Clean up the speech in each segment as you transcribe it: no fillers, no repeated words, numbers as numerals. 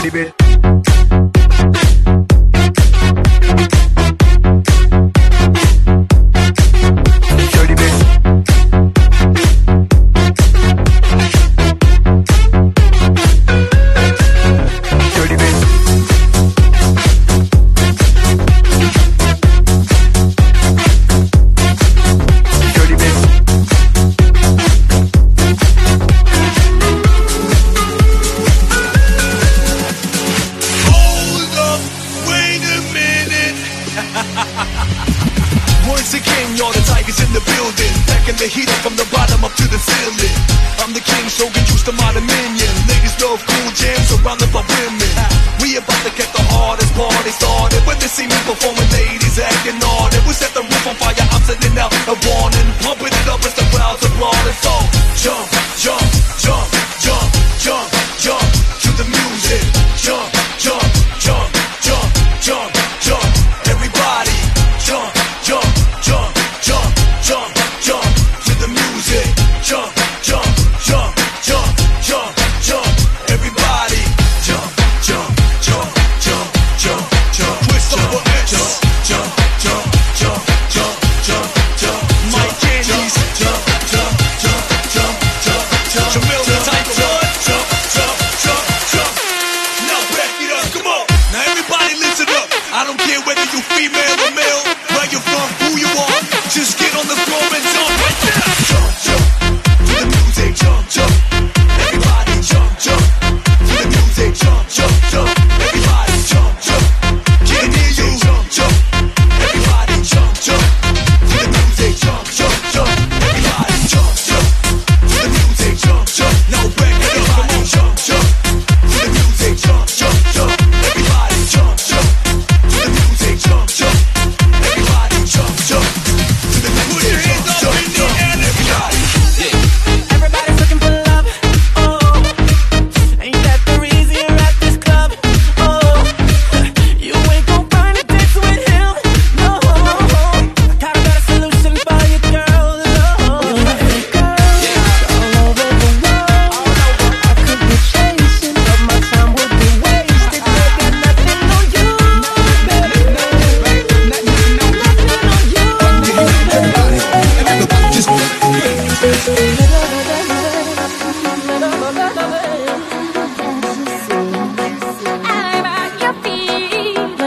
Dirty bit. Once again, you're the tigers in the building, packing the heat up from the bottom up to the ceiling. I'm the king, so get used to my dominion. Ladies love cool jams surrounded by women. We about to get the hardest party started. When they see me performing, ladies acting naughty. We set the roof on fire, I'm sending out a warning. Pumping it up as the crowds applauding. So jump, jump, jump, jump, jump, jump to the music. Jump, jump, jump, jump, jump, jump. Everybody jump, jump, jump, jump, jump, jump to the music. Jump, jump, jump, jump, jump, jump. Everybody jump, jump, jump, jump, jump, jump. Twist over X. Jump, jump, jump, jump, jump, jump. Mike Candies. Jump, jump, jump, jump, jump, jump. Jamil the type of one. Jump, jump, jump, jump. Now back it up, come on. Now everybody listen up. I don't care whether you female or male, where you from, who you are. Just get on the floor and jump right there. Jump, jump to the music. Jump, jump. Everybody jump, jump to the music. Jump, jump, jump. Everybody jump, jump. Can't hear you. Jump, jump. Everybody jump, jump to the music. Jump, jump, jump. Everybody jump, jump to the music. Jump, jump. Now back it up, come on. Jump, jump to the music. Jump, jump, jump. Everybody jump, jump to the music. Jump, jump. Everybody jump, jump to the music. Put your hands up in the air, everybody. Everybody's looking for love. Oh, ain't that the reason you're at this club? Oh, you ain't gon' find a dance with him. No, got a better solution for you, girl. Oh, girls all over the world. I could be chasing, but my time would be wasted. They got nothing on you, baby. Nothing on you. Just I'm at your feet.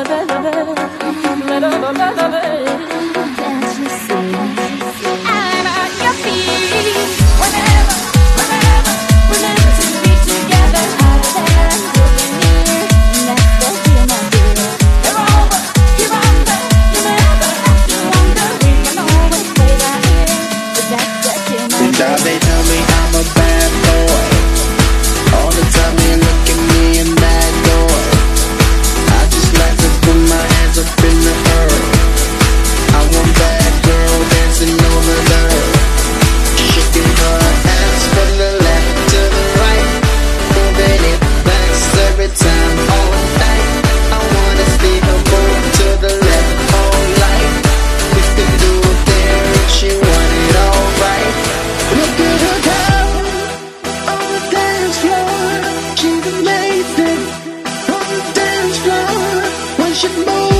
I'm at your feet. Whenever we're meant to be together, out there and moving near. Next to you, my dear. You're over, you're under, you never have to wonder. We can always play right here. But that's the deal, my dear. They tell me I'm a bad boy. All the time they look at me in that door. I just like to put my hands up in the air. I want that girl dancing over there, shaking her hands from the left to the right, moving it fast every time, all night. I wanna see her move to the left all night. We can do it there if she want it all right. Look at her go on the dance floor. She's amazing on the dance floor when she moves.